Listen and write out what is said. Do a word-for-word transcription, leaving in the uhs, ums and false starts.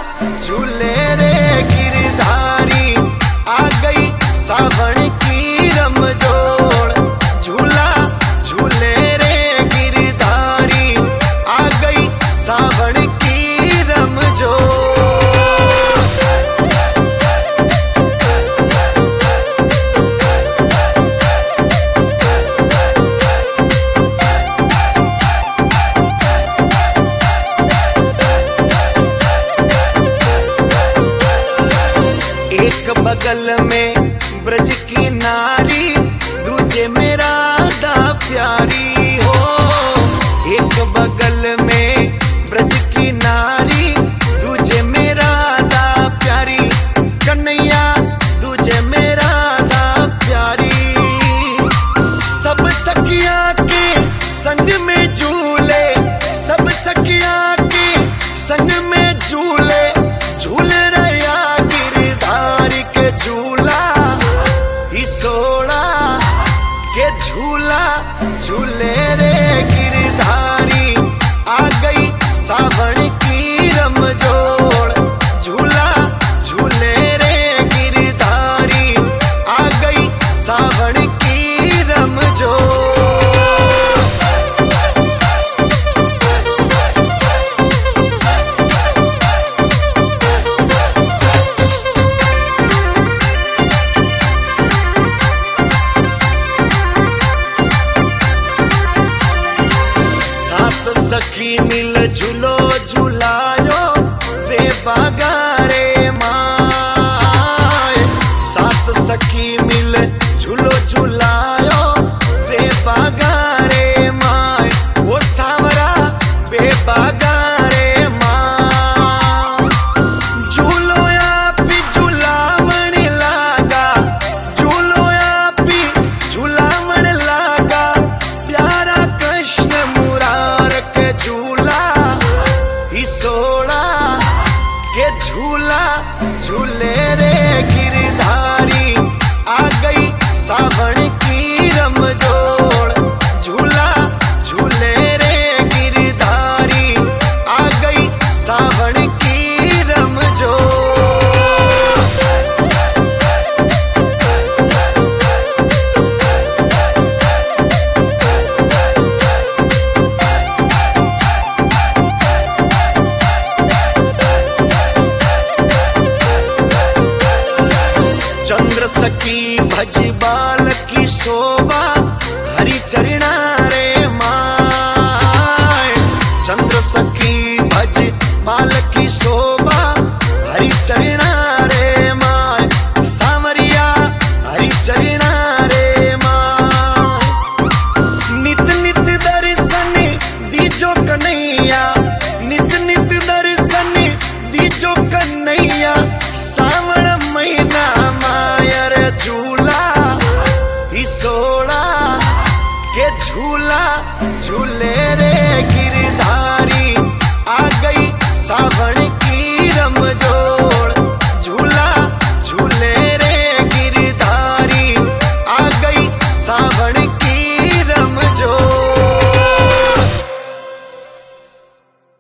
झूले रे गिरधारी, आ गई सावन की रमजोड़। झूला झूले रे गिरधारी, आ गई सावन की रमजोड़। एक बगल में ब्रज की नारी, दूजे में राधा प्यारी हो। एक बगल में ब्रज की नारी, दूजे में राधा प्यारी। कन्हैया दूजे में राधा प्यारी। सब सखिया के संग में झूले, सब सखिया के संग में झूले। झूले रया गिरधारी के झूला ही सोड़ा के झूला झूले रे गिरधारी, आ गई सावन की रमजोड़। झूला झूले रे गिरधारी, आ गई सावन की रमजोड़। सखी मिल झूलो झूलायो रे बागारे माय। सात सखी मिल झूलो झूलायो रे बागारे माय। वो सावरा बे बागारे माय। झूलो आपी झूलावण लागा, झूलो आपी झूलावण लागा। प्यारा कृष्ण मुरार के झूला ही सोड़ा के झूला झूले रे गिरधारी, आ गई सावन की रमजोड़। झूला झूले रे गिरधारी, आ गई सावन की रमजोड़। चंद्र सखी भज बाल की शोभा, हरि चरणा रे माय। चंद्र सखी भज बाल की शोभा, हरि चरणा रे माय। सावरिया हरि चरणा रे माय। नित नित दर्शन दीजो कन्हैया, नित नित दर्शन दीजो कन्हैया। सावन महीना मायर झूला ही सोड़ा के झूला झूले रे